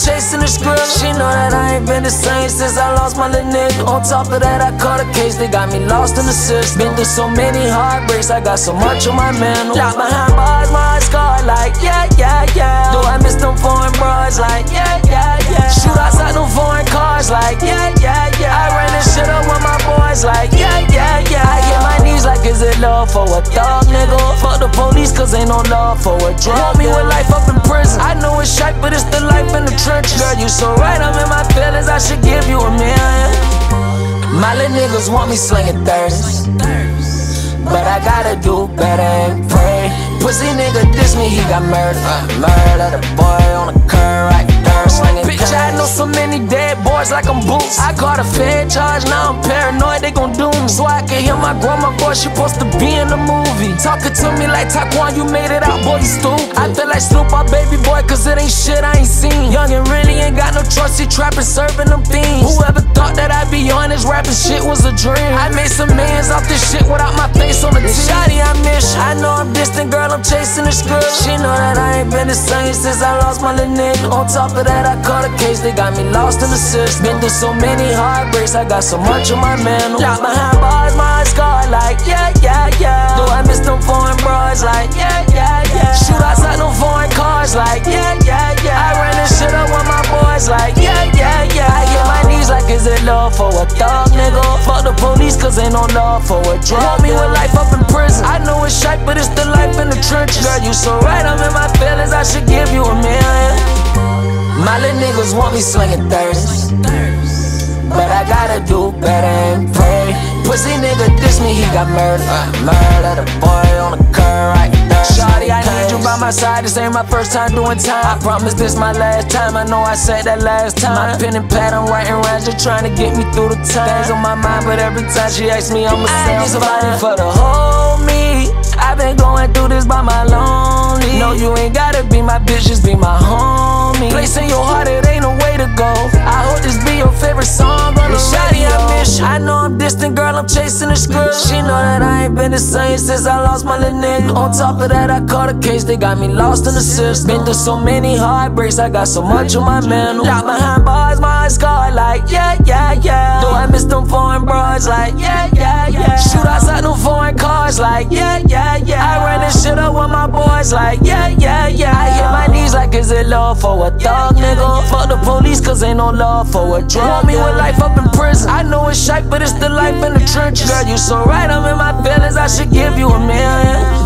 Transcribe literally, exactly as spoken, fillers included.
chasing the script. She know that I ain't been the same since I lost my little nigga. On top of that, I caught a case, they got me lost in the system. Been through so many heartbreaks, I got so much on my mental. Locked behind bars, my heart scarred like, yeah, yeah, yeah. Do I miss them foreign broads like, yeah, yeah, yeah. Shoot outside them foreign cars like, yeah, yeah, yeah. I ran this shit up with my boys like, yeah, yeah, yeah. I hit my knees like, is it love for a thug nigga? Fuck the police cause ain't no love for a drug. Want me with life up in prison, I know it's shite but it's the life in the trenches. Girl, you so right, I'm in my feelings, I should give you a million. My little niggas want me slinging thirsts, but I gotta do better and pray. Pussy nigga diss me, he got murdered. Murder the boy on the curb right there, slinging bitch, I know so many dead boys like I'm Boots. I caught a fed charge, now I'm paranoid they gon' do me. So I can hear my grandma voice, she supposed to be in the movie. Talking to me like Taquan, you made it out, boy, you stupid. I feel like Snoop, our baby boy, cause it ain't shit I ain't seen. Young and really ain't got no trust, he trapping, serving them fiends. Whoever thought that I'd be on this rapping shit was a dream. I made some millions off this shit without my face on the T V. Shawty, I miss you. I know I'm distant, girl, I'm chasing the script. She know that I ain't been the same since I lost my little nigga. On top of that, I caught a case, they got me lost in the system. Been through so many heartbreaks, I got so much on my mental. Locked behind bars, my heart scarred like, yeah, yeah, yeah. Do I miss them foreign broads like, yeah, yeah, yeah. Shoot outside them foreign cars like, yeah, yeah, yeah. I ran this shit up with my boys like, yeah, yeah, yeah. I hit my knees like, is it love for a thug nigga? Fuck the police cause ain't no love for a drug. Want me with life up in prison, I know it's shite but it's the life in the trenches. Girl, you so right, I'm in my feelings, I should give you a million. My little niggas want me slinging thirsts, but I gotta do better and pray. Pussy nigga diss me, he got murdered. Murder the boy on the curb right there. Shawty, I need you by my side, this ain't my first time doing time. I promise this my last time, I know I said that last time. My pen and pad, I'm writing rhymes, just trying to get me through the time. Things on my mind, but every time she asks me, I'ma say I'm fighting for the whole me. I've been going through this by my lonely. No, you ain't gotta be my bitch, just be my homie. Place in your heart, it ain't no way to go. I hope this be your favorite song on the radio. I miss you. I know I'm distant, girl, I'm chasing the script. She know that I ain't been the same since I lost my little nigga. On top of that, I caught a case, they got me lost in the system. Been through so many heartbreaks, I got so much on my mental. Locked behind bars, my heart scarred like, yeah, yeah, yeah. Do I miss them foreign broads like, yeah, yeah, yeah. Shoot outside them foreign cars like, yeah, yeah, yeah. I ran this shit up with my boys like, yeah, yeah, yeah. I hit my knees like, is it love for a thug nigga? Fuck the police cause ain't no love for a drug. Want me with life up in prison, I know it's shite but it's the life in the trenches. Girl, you so right, I'm in my feelings, I should give you a million.